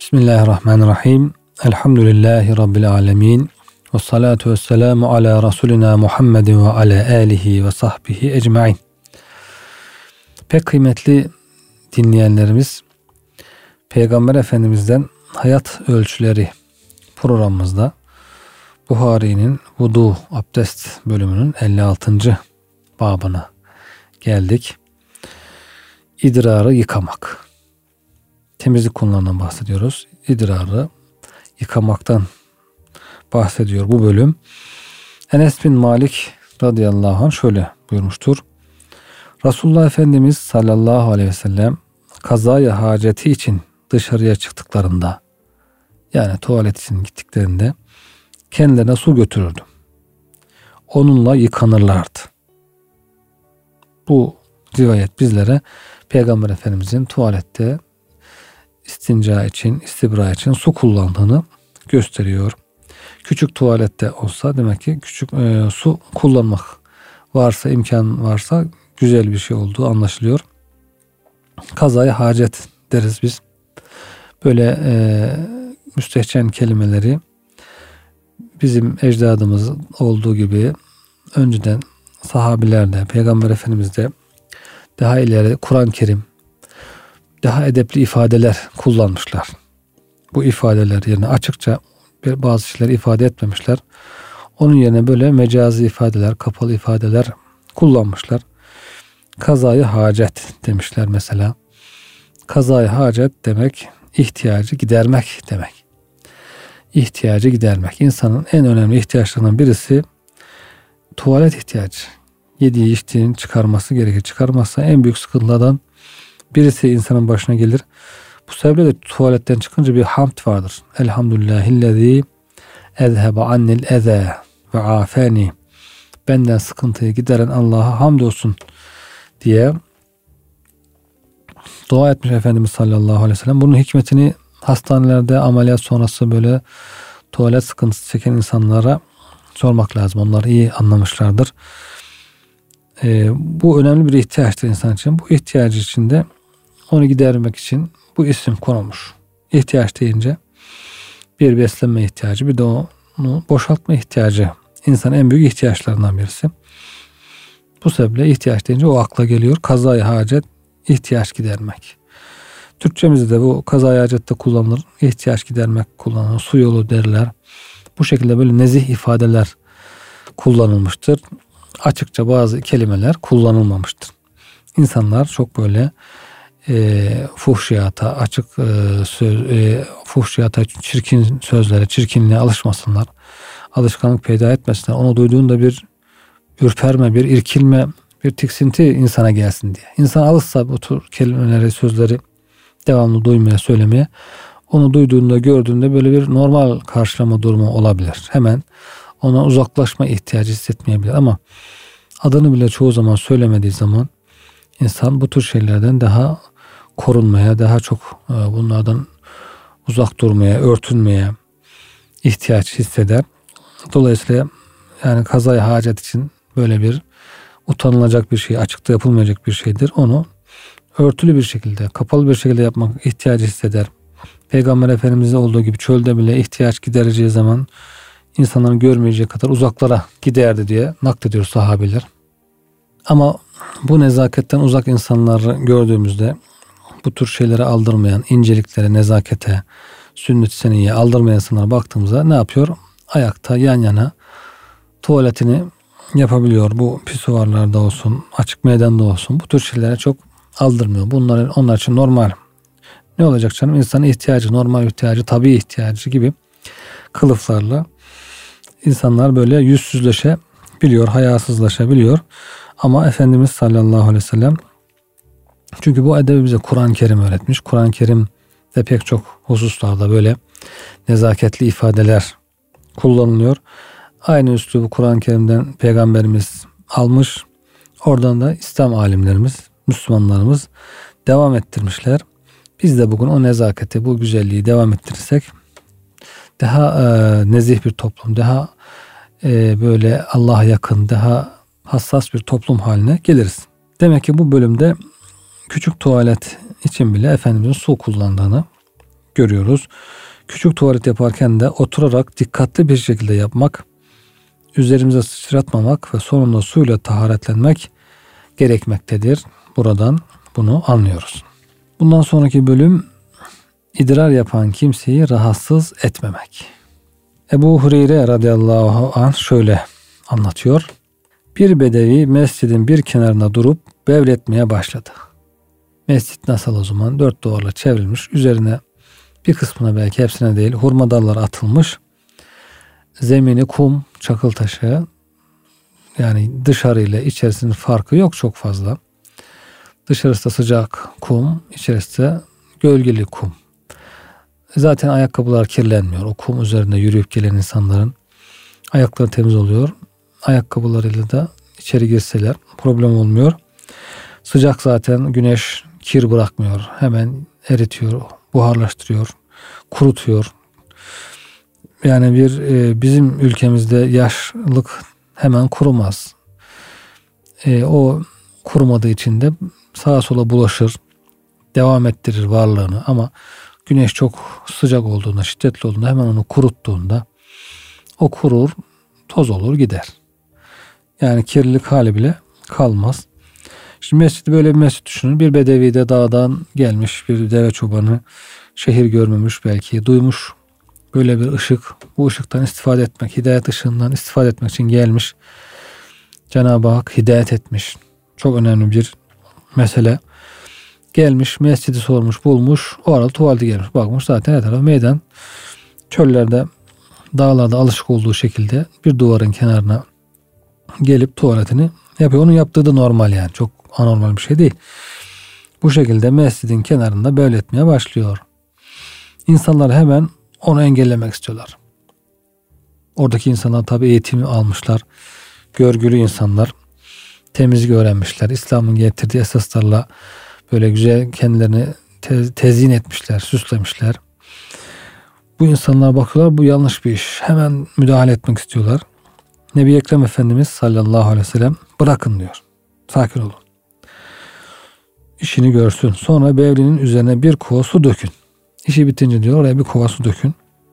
Bismillahirrahmanirrahim. Elhamdülillahi Rabbil alemin. Ve salatu ve selamu ala Resulina Muhammedin ve ala alihi ve sahbihi ecmain. Pek kıymetli dinleyenlerimiz, Peygamber Efendimiz'den Hayat Ölçüleri programımızda Buhari'nin Vudu Abdest bölümünün 56. babına geldik. İdrarı yıkamak. Temizlik konularından bahsediyoruz. İdrarı yıkamaktan bahsediyor bu bölüm. Enes bin Malik radıyallahu anh şöyle buyurmuştur. Resulullah Efendimiz sallallahu aleyhi ve sellem kazaya haceti için dışarıya çıktıklarında, yani tuvalet için gittiklerinde kendilerine su götürürdü. Onunla yıkanırlardı. Bu rivayet bizlere Peygamber Efendimizin tuvalette istinca için, istibra için su kullandığını gösteriyor. Küçük tuvalette olsa demek ki küçük su kullanmak varsa, imkan varsa güzel bir şey olduğu anlaşılıyor. Kazaya hacet deriz biz. Böyle müstehcen kelimeleri bizim ecdadımız olduğu gibi önceden sahabilerde, Peygamber Efendimiz'de daha ileri Kur'an-ı Kerim daha edepli ifadeler kullanmışlar. Bu ifadeler yerine açıkça bazı şeyler ifade etmemişler. Onun yerine böyle mecazi ifadeler, kapalı ifadeler kullanmışlar. Kazayı hacet demişler mesela. Kazayı hacet demek ihtiyacı gidermek demek. İhtiyacı gidermek. İnsanın en önemli ihtiyaçlarından birisi tuvalet ihtiyacı. Yediği içtiğini çıkarması gerekir. Çıkarmazsa en büyük sıkıntılardan birisi insanın başına gelir. Bu sebeple de tuvaletten çıkınca bir hamd vardır. Elhamdülillahillezî ezhebe annil eze ve afeni. Benden sıkıntıyı gideren Allah'a hamdolsun diye dua etmiş Efendimiz sallallahu aleyhi ve sellem. Bunun hikmetini hastanelerde ameliyat sonrası böyle tuvalet sıkıntısı çeken insanlara sormak lazım. Onlar iyi anlamışlardır. Bu önemli bir ihtiyaçtır insan için. Bu ihtiyacı içinde onu gidermek için bu isim konulmuş. İhtiyaç deyince bir beslenme ihtiyacı, bir de onu boşaltma ihtiyacı. İnsanın en büyük ihtiyaçlarından birisi. Bu sebeple ihtiyaç deyince o akla geliyor. Kazaya hacet, ihtiyaç gidermek. Türkçemizde de bu kazaya hacette kullanılır. İhtiyaç gidermek kullanılır. Su yolu derler. Bu şekilde böyle nezih ifadeler kullanılmıştır. Açıkça bazı kelimeler kullanılmamıştır. İnsanlar çok böyle fuhşiyata, açık fuhşiyata, çirkin sözlere, çirkinliğe alışmasınlar. Alışkanlık peyda etmesinler. Onu duyduğunda bir ürperme, bir irkilme, bir tiksinti insana gelsin diye. İnsan alışsa bu tür kelimeleri, sözleri devamlı duymaya, söylemeye, onu duyduğunda, gördüğünde böyle bir normal karşılama durumu olabilir. Hemen ona uzaklaşma ihtiyacı hissetmeyebilir ama adını bile çoğu zaman söylemediği zaman insan bu tür şeylerden daha korunmaya, daha çok bunlardan uzak durmaya, örtünmeye ihtiyaç hisseder. Dolayısıyla yani kazaya hacet için böyle bir utanılacak bir şey, açıkta yapılmayacak bir şeydir. Onu örtülü bir şekilde, kapalı bir şekilde yapmak ihtiyacı hisseder. Peygamber Efendimiz'de olduğu gibi çölde bile ihtiyaç gidereceği zaman insanların görmeyeceği kadar uzaklara giderdi diye naklediyor sahabeler. Ama bu nezaketten uzak insanları gördüğümüzde bu tür şeylere aldırmayan, inceliklere, nezakete, sünnet-i seniyye aldırmayan insanlara baktığımızda ne yapıyor? Ayakta yan yana tuvaletini yapabiliyor. Bu pisuvarlarda olsun, açık meydanda olsun. Bu tür şeylere çok aldırmıyor. Onlar için normal. Ne olacak canım? İnsanın ihtiyacı, normal ihtiyacı, tabii ihtiyacı gibi kılıflarla insanlar böyle yüzsüzleşebiliyor, hayasızlaşabiliyor. Ama Efendimiz sallallahu aleyhi ve sellem, çünkü bu edebi bize Kur'an-ı Kerim öğretmiş. Kur'an-ı Kerim'de pek çok hususlarda böyle nezaketli ifadeler kullanılıyor. Aynı üslubu Kur'an-ı Kerim'den Peygamberimiz almış. Oradan da İslam alimlerimiz, Müslümanlarımız devam ettirmişler. Biz de bugün o nezaketi, bu güzelliği devam ettirirsek daha nezih bir toplum, daha böyle Allah'a yakın, daha hassas bir toplum haline geliriz. Demek ki bu bölümde küçük tuvalet için bile Efendimizin su kullandığını görüyoruz. Küçük tuvalet yaparken de oturarak dikkatli bir şekilde yapmak, üzerimize sıçratmamak ve sonunda suyla taharetlenmek gerekmektedir. Buradan bunu anlıyoruz. Bundan sonraki bölüm idrar yapan kimseyi rahatsız etmemek. Ebu Hureyre radıyallahu anh şöyle anlatıyor. Bir bedevi mescidin bir kenarına durup bevletmeye başladı. Mescit nasıl o zaman? 4 duvarla çevrilmiş. Üzerine bir kısmına, belki hepsine değil, hurma dalları atılmış. Zemini kum, çakıl taşı. Yani dışarı ile içerisinin farkı yok çok fazla. Dışarısı da sıcak kum, içerisi de gölgeli kum. Zaten ayakkabılar kirlenmiyor. O kum üzerinde yürüyüp gelen insanların ayakları temiz oluyor. Ayakkabılarıyla da içeri girseler problem olmuyor. Sıcak zaten, güneş kir bırakmıyor. Hemen eritiyor, buharlaştırıyor, kurutuyor. Yani bizim ülkemizde yaşlılık hemen kurumaz. O kurumadığı için de sağa sola bulaşır, devam ettirir varlığını. Ama güneş çok sıcak olduğunda, şiddetli olduğunda, hemen onu kuruttuğunda o kurur, toz olur, gider. Yani kirlilik hali bile kalmaz. Şimdi mescidi böyle bir mescid düşünün. Bir bedevi de dağdan gelmiş, bir deve çobanı, şehir görmemiş belki, duymuş böyle bir ışık. Bu ışıktan istifade etmek, hidayet ışığından istifade etmek için gelmiş. Cenab-ı Hak hidayet etmiş. Çok önemli bir mesele. Gelmiş, mescidi sormuş, bulmuş. O arada tuvalete gelmiş. Bakmış zaten her taraf meydan. Çöllerde, dağlarda alışık olduğu şekilde bir duvarın kenarına gelip tuvaletini yapıyor. Onun yaptığı da normal yani. Çok anormal bir şey değil. Bu şekilde mescidin kenarında böyle etmeye başlıyor. İnsanlar hemen onu engellemek istiyorlar. Oradaki insanlar tabi eğitimi almışlar. Görgülü insanlar. Temizlik öğrenmişler. İslam'ın getirdiği esaslarla böyle güzel kendilerini tezyin etmişler, süslemişler. Bu insanlar bakıyorlar, bu yanlış bir iş. Hemen müdahale etmek istiyorlar. Nebi Ekrem Efendimiz sallallahu aleyhi ve sellem bırakın diyor. Sakin olun. İşini görsün. Sonra bevlinin üzerine bir kova su dökün. İşi bitince diyor oraya bir kova su dökün.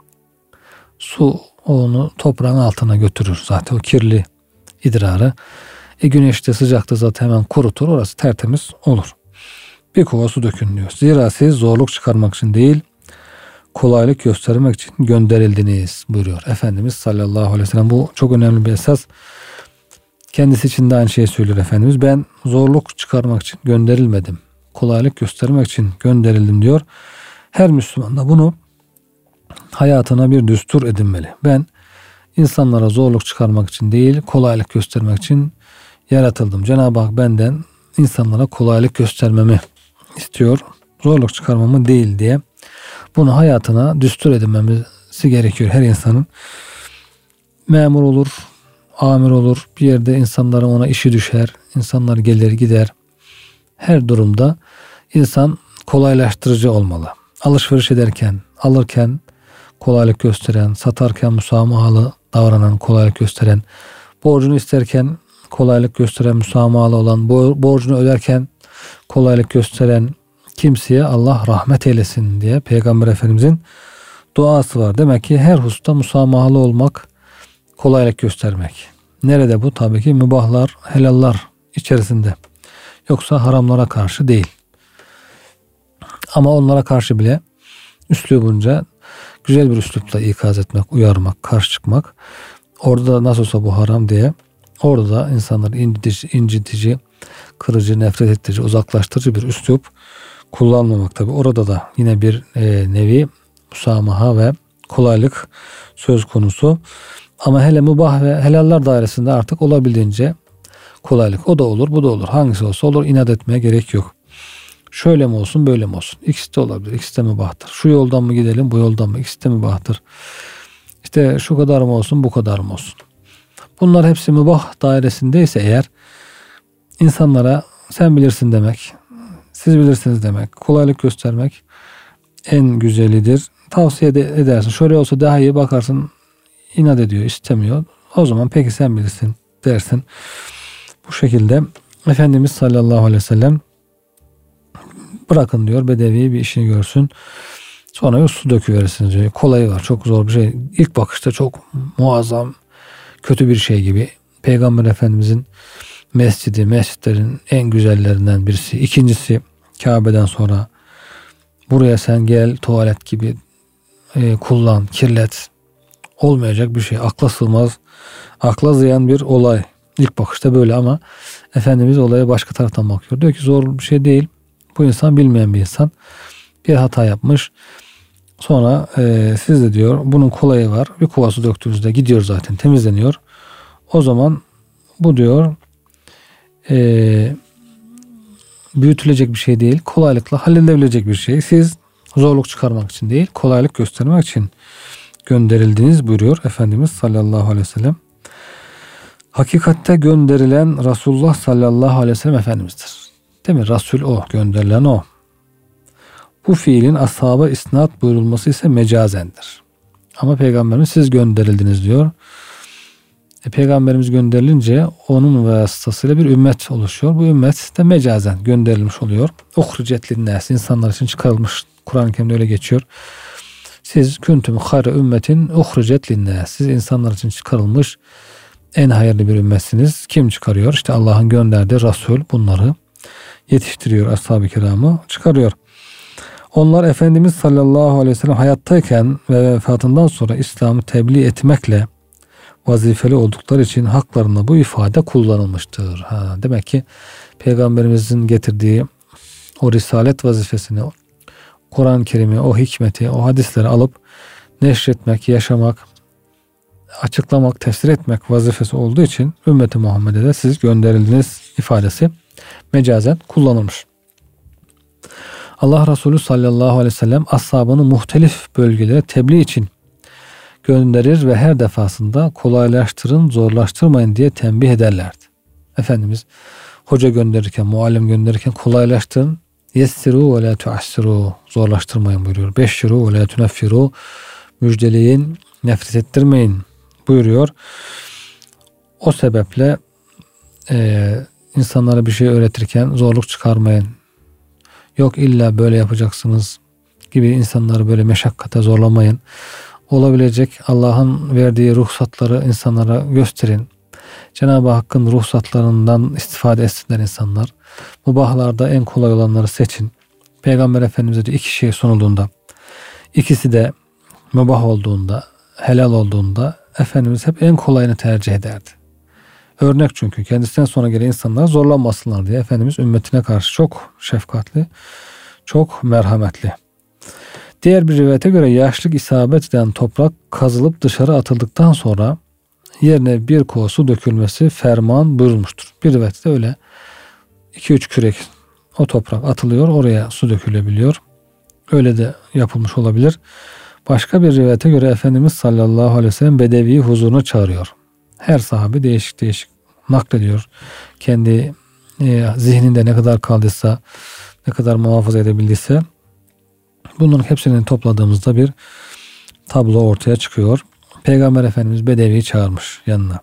Su onu toprağın altına götürür. Zaten o kirli idrarı. Güneşte, sıcakta zaten hemen kurutur. Orası tertemiz olur. Bir kova su dökün diyor. Zira siz zorluk çıkarmak için değil, kolaylık göstermek için gönderildiniz buyuruyor Efendimiz sallallahu aleyhi ve sellem. Bu çok önemli bir esas. Kendisi için de aynı şeyi söylüyor Efendimiz. Ben zorluk çıkarmak için gönderilmedim. Kolaylık göstermek için gönderildim diyor. Her Müslüman da bunu hayatına bir düstur edinmeli. Ben insanlara zorluk çıkarmak için değil, kolaylık göstermek için yaratıldım. Cenab-ı Hak benden insanlara kolaylık göstermemi istiyor. Zorluk çıkarmamı değil diye bunu hayatına düstur edinmemizi gerekiyor her insanın. Memur olur, amir olur, bir yerde insanların ona işi düşer, insanlar gelir gider. Her durumda insan kolaylaştırıcı olmalı. Alışveriş ederken, alırken kolaylık gösteren, satarken müsamahalı davranan, kolaylık gösteren, borcunu isterken kolaylık gösteren, müsamahalı olan, borcunu öderken kolaylık gösteren kimseye Allah rahmet eylesin diye Peygamber Efendimizin duası var. Demek ki her hususta müsamahalı olmak, kolaylık göstermek. Nerede bu? Tabii ki mübahlar, helallar içerisinde. Yoksa haramlara karşı değil. Ama onlara karşı bile üslubunca güzel bir üslupla ikaz etmek, uyarmak, karşı çıkmak. Orada da nasıl olsa bu haram diye orada da insanları incitici, kırıcı, nefret ettirici, uzaklaştırıcı bir üslup kullanmamak tabi. Orada da yine bir nevi musamaha ve kolaylık söz konusu. Ama hele mübah ve helallar dairesinde artık olabildiğince kolaylık. O da olur, bu da olur. Hangisi olsa olur. İnat etmeye gerek yok. Şöyle mi olsun, böyle mi olsun? İkisi de olabilir. İkisi de mübahtır. Şu yoldan mı gidelim, bu yoldan mı? İkisi de mübahtır. İşte şu kadar mı olsun, bu kadar mı olsun? Bunlar hepsi mübah dairesindeyse eğer insanlara sen bilirsin demek, siz bilirsiniz demek, kolaylık göstermek en güzelidir. Tavsiye edersin. Şöyle olsa daha iyi, bakarsın inat ediyor, istemiyor. O zaman peki sen bilirsin dersin. Bu şekilde Efendimiz sallallahu aleyhi ve sellem bırakın diyor, bedevi bir işini görsün. Sonra bir su döküverirsiniz diyor. Kolayı var. Çok zor bir şey. İlk bakışta çok muazzam, kötü bir şey gibi. Peygamber Efendimizin mescidi, mescitlerin en güzellerinden birisi. İkincisi, Kabe'den sonra buraya sen gel tuvalet gibi kullan, kirlet. Olmayacak bir şey. Akla sığmaz, akla ziyan bir olay. İlk bakışta böyle ama Efendimiz olaya başka taraftan bakıyor. Diyor ki zor bir şey değil. Bu insan bilmeyen bir insan. Bir hata yapmış. Sonra siz de diyor bunun kolayı var. Bir kova su döktüğünüzde gidiyor zaten, temizleniyor. O zaman bu diyor büyütülecek bir şey değil. Kolaylıkla halledilebilecek bir şey. Siz zorluk çıkarmak için değil, kolaylık göstermek için gönderildiniz buyuruyor Efendimiz sallallahu aleyhi ve sellem. Hakikatte gönderilen Resulullah sallallahu aleyhi ve sellem Efendimiz'dir. Değil mi? Resul o, gönderilen o. Bu fiilin ashaba isnat buyurulması ise mecazendir. Ama Peygamberimiz siz gönderildiniz diyor. Peygamberimiz gönderilince onun vasıtasıyla bir ümmet oluşuyor. Bu ümmet de mecazen gönderilmiş oluyor. Uhricet linnas, insanlar için çıkarılmış. Kur'an-ı Kerim'de öyle geçiyor. Siz kuntum hayra ümmetin uhricet linnas. Siz insanlar için çıkarılmış en hayırlı bir ümmetsiniz. Kim çıkarıyor? İşte Allah'ın gönderdiği Resul bunları yetiştiriyor. Ashab-ı kiramı çıkarıyor. Onlar Efendimiz sallallahu aleyhi ve sellem hayattayken ve vefatından sonra İslam'ı tebliğ etmekle vazifeli oldukları için haklarında bu ifade kullanılmıştır. Demek ki Peygamberimizin getirdiği o risalet vazifesini, Kur'an-ı Kerim'i, o hikmeti, o hadisleri alıp neşretmek, yaşamak, açıklamak, tefsir etmek vazifesi olduğu için ümmeti Muhammed'e de siz gönderildiniz ifadesi mecazen kullanılmış. Allah Resulü sallallahu aleyhi ve sellem ashabını muhtelif bölgelere tebliğ için gönderir ve her defasında kolaylaştırın, zorlaştırmayın diye tembih ederlerdi. Efendimiz hoca gönderirken, muallim gönderirken kolaylaştırın, yessiru ve la tuassiru, zorlaştırmayın buyuruyor. Beşşiru ve la tuneffiru, müjdeleyin, nefret ettirmeyin buyuruyor. O sebeple insanlara bir şey öğretirken zorluk çıkarmayın. Yok illa böyle yapacaksınız gibi insanları böyle meşakkate zorlamayın. Olabilecek Allah'ın verdiği ruhsatları insanlara gösterin. Cenab-ı Hakk'ın ruhsatlarından istifade etsinler insanlar. Mubahlarda en kolay olanları seçin. Peygamber Efendimiz'e de iki şey sunulduğunda, ikisi de mübah olduğunda, helal olduğunda Efendimiz hep en kolayını tercih ederdi. Örnek çünkü kendisinden sonra gelen insanlar zorlanmasınlar diye Efendimiz ümmetine karşı çok şefkatli, çok merhametli. Diğer bir rivayete göre yaşlık isabet eden toprak kazılıp dışarı atıldıktan sonra yerine bir kova su dökülmesi ferman buyurulmuştur. Bir rivayette öyle 2-3 kürek o toprak atılıyor, oraya su dökülebiliyor. Öyle de yapılmış olabilir. Başka bir rivayete göre Efendimiz sallallahu aleyhi ve sellem Bedevi'yi huzuruna çağırıyor. Her sahabe değişik değişik naklediyor. Kendi zihninde ne kadar kaldıysa, ne kadar muhafaza edebildiyse bunların hepsini topladığımızda bir tablo ortaya çıkıyor. Peygamber Efendimiz Bedevi'yi çağırmış yanına.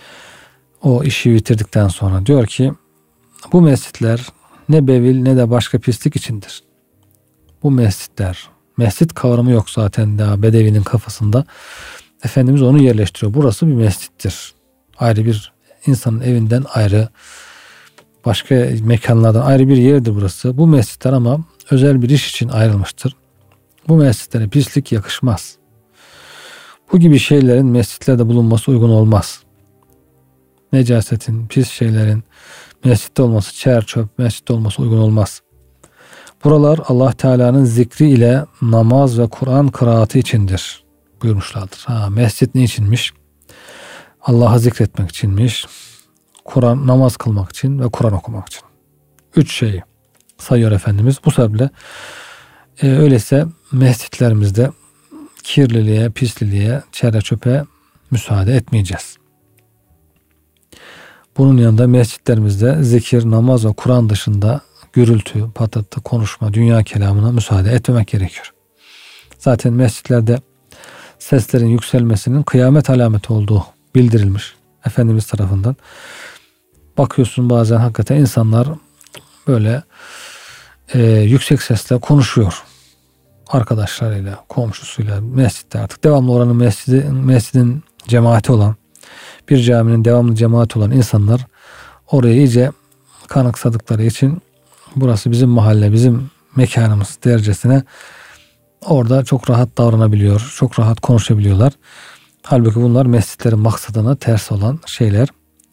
O işi bitirdikten sonra diyor ki bu mescitler ne bevil ne de başka pislik içindir. Bu mescitler, mescit kavramı yok zaten daha Bedevi'nin kafasında. Efendimiz onu yerleştiriyor. Burası bir mescittir. Ayrı bir insanın evinden ayrı, başka mekanlardan ayrı bir yerdir burası. Bu mescitler ama özel bir iş için ayrılmıştır. Bu mescitlere pislik yakışmaz. Bu gibi şeylerin mescitlerde bulunması uygun olmaz. Necasetin, pis şeylerin mescitte olması, çer çöp mescitte olması uygun olmaz. Buralar Allah Teala'nın zikri ile namaz ve Kur'an kıraatı içindir buyurmuşlardır. Mescit ne içinmiş? Allah'ı zikretmek içinmiş. Kur'an, namaz kılmak için ve Kur'an okumak için. 3 şeyi sayıyor Efendimiz. Bu sebeple öyleyse mescitlerimizde kirliliğe, pisliliğe, çere çöpe müsaade etmeyeceğiz. Bunun yanında mescitlerimizde zikir, namaz ve Kur'an dışında gürültü, patırtı, konuşma, dünya kelamına müsaade etmemek gerekiyor. Zaten mescitlerde seslerin yükselmesinin kıyamet alameti olduğu bildirilmiş Efendimiz tarafından. Bakıyorsun bazen hakikaten insanlar böyle yüksek sesle konuşuyor. arkadaşlarıyla, komşusuyla, mescitte artık devamlı oranın mescidin cemaati olan, bir caminin devamlı cemaati olan insanlar oraya iyice kanıksadıkları için burası bizim mahalle, bizim mekanımız dercesine orada çok rahat davranabiliyor, çok rahat konuşabiliyorlar. Halbuki bunlar mescitlerin maksadına ters olan şeyler.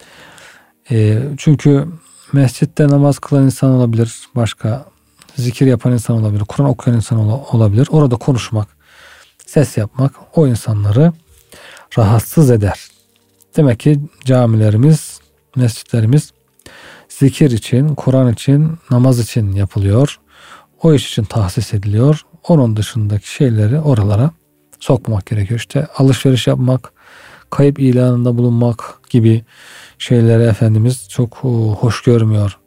Çünkü mescitte namaz kılan insan olabilir, başka zikir yapan insan olabilir, Kur'an okuyan insan olabilir. Orada konuşmak, ses yapmak o insanları rahatsız eder. Demek ki camilerimiz, mescitlerimiz zikir için, Kur'an için, namaz için yapılıyor. O iş için tahsis ediliyor. Onun dışındaki şeyleri oralara sokmamak gerekiyor. İşte alışveriş yapmak, kayıp ilanında bulunmak gibi şeyleri Efendimiz çok hoş görmüyor.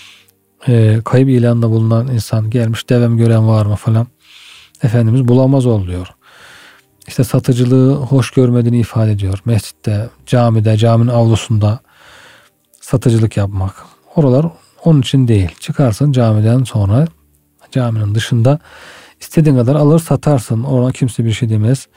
Kayıp ilanında bulunan insan gelmiş, devem gören var mı falan. Efendimiz bulamaz oluyor. İşte satıcılığı hoş görmediğini ifade ediyor. Mescitte, camide, caminin avlusunda satıcılık yapmak. Oralar onun için değil. Çıkarsın camiden sonra, caminin dışında istediğin kadar alır satarsın. Ona kimse bir şey demez.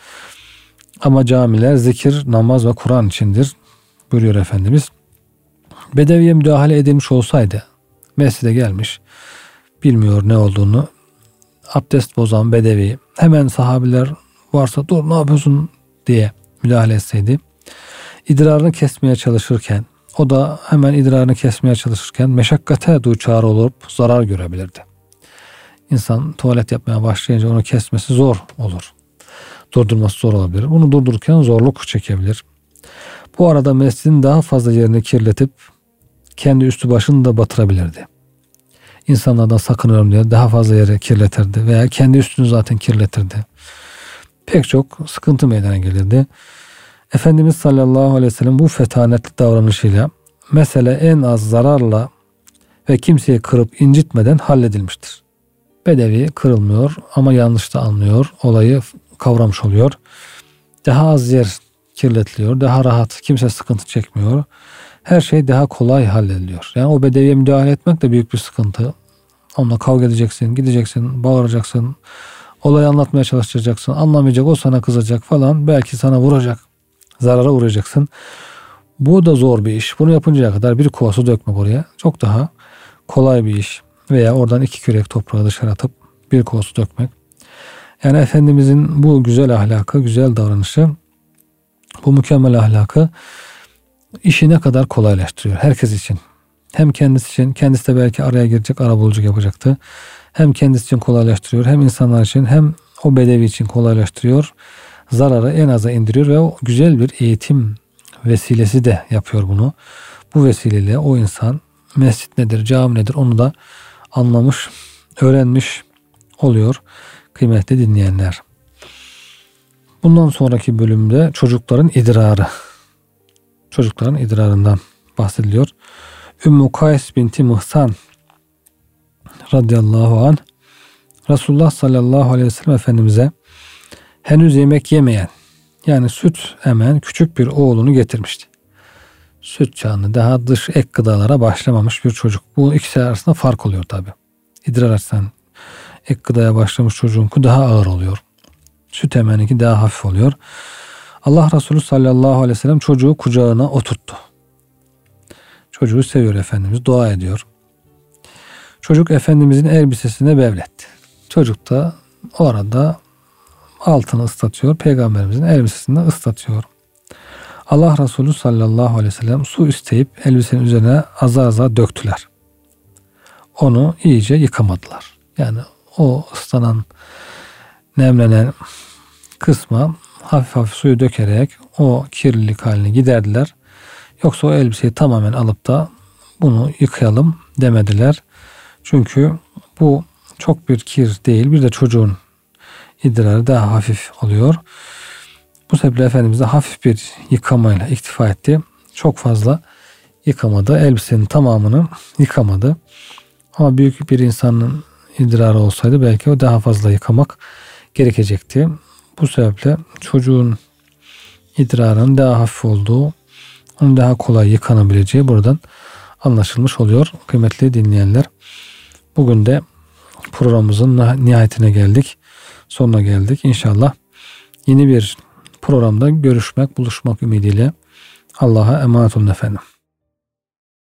Ama camiler zikir, namaz ve Kur'an içindir buyuruyor Efendimiz. Bedeviye müdahale edilmiş olsaydı, mescide gelmiş, bilmiyor ne olduğunu, abdest bozan bedevi hemen sahabiler varsa dur ne yapıyorsun diye müdahale etseydi, idrarını kesmeye çalışırken, o da hemen idrarını kesmeye çalışırken meşakkate duçar olup zarar görebilirdi. İnsan tuvalet yapmaya başlayınca onu kesmesi zor olur. Durdurması zor olabilir. Bunu durdururken zorluk çekebilir. Bu arada mescidin daha fazla yerini kirletip kendi üstü başını da batırabilirdi. İnsanlardan sakınıyorum diye daha fazla yeri kirletirdi veya kendi üstünü zaten kirletirdi. Pek çok sıkıntı meydana gelirdi. Efendimiz sallallahu aleyhi ve sellem bu fetanetli davranışıyla mesele en az zararla ve kimseyi kırıp incitmeden halledilmiştir. Bedevi kırılmıyor ama yanlış da anlıyor. Olayı kavramış oluyor. Daha az yer kirletiliyor. Daha rahat. Kimse sıkıntı çekmiyor. Her şey daha kolay hallediliyor. Yani o bedeviye müdahale etmek de büyük bir sıkıntı. Onunla kavga edeceksin, gideceksin, bağıracaksın. Olayı anlatmaya çalışacaksın. Anlamayacak, o sana kızacak falan. Belki sana vuracak. Zarara uğrayacaksın. Bu da zor bir iş. Bunu yapıncaya kadar bir kova su dökmek oraya çok daha kolay bir iş. Veya oradan 2 kürek toprağı dışarı atıp bir kova su dökmek. Yani Efendimizin bu güzel ahlakı, güzel davranışı, bu mükemmel ahlakı işi ne kadar kolaylaştırıyor herkes için. Hem kendisi için, kendisi de belki araya girecek, arabuluculuk yapacaktı. Hem kendisi için kolaylaştırıyor, hem insanlar için, hem o bedevi için kolaylaştırıyor. Zararı en aza indiriyor ve o güzel bir eğitim vesilesi de yapıyor bunu. Bu vesileyle o insan mescit nedir, cami nedir onu da anlamış, öğrenmiş oluyor kıymetli dinleyenler. Bundan sonraki bölümde çocukların idrarı. Çocukların idrarından bahsediliyor. Ümmü Kays binti Mihsan radıyallahu anh Resulullah sallallahu aleyhi ve sellem Efendimiz'e henüz yemek yemeyen, yani süt emen küçük bir oğlunu getirmişti. Süt çağında daha dış ek gıdalara başlamamış bir çocuk. Bu ikisi arasında fark oluyor tabi. İdrar açsan ek gıdaya başlamış çocuğunki daha ağır oluyor. Süt emeninki daha hafif oluyor. Allah Resulü sallallahu aleyhi ve sellem çocuğu kucağına oturttu. Çocuğu seviyor Efendimiz, dua ediyor. Çocuk Efendimizin elbisesine bevletti. Çocuk da o arada altını ıslatıyor. Peygamberimizin elbisesini ıslatıyor. Allah Resulü sallallahu aleyhi ve sellem su isteyip elbisenin üzerine azar azar döktüler. Onu iyice yıkamadılar. Yani o ıslanan, nemlenen kısma hafif hafif suyu dökerek o kirlilik halini giderdiler. Yoksa o elbiseyi tamamen alıp da bunu yıkayalım demediler. Çünkü bu çok bir kir değil. Bir de çocuğun idrarı daha hafif oluyor. Bu sebeple Efendimiz de hafif bir yıkamayla iktifa etti. Çok fazla yıkamadı. Elbisenin tamamını yıkamadı. Ama büyük bir insanın idrarı olsaydı belki o daha fazla yıkamak gerekecekti. Bu sebeple çocuğun idrarının daha hafif olduğu, onun daha kolay yıkanabileceği buradan anlaşılmış oluyor. Kıymetli dinleyenler, bugün de programımızın nihayetine geldik. sonuna geldik. İnşallah yeni bir programda görüşmek, buluşmak ümidiyle Allah'a emanet olun efendim.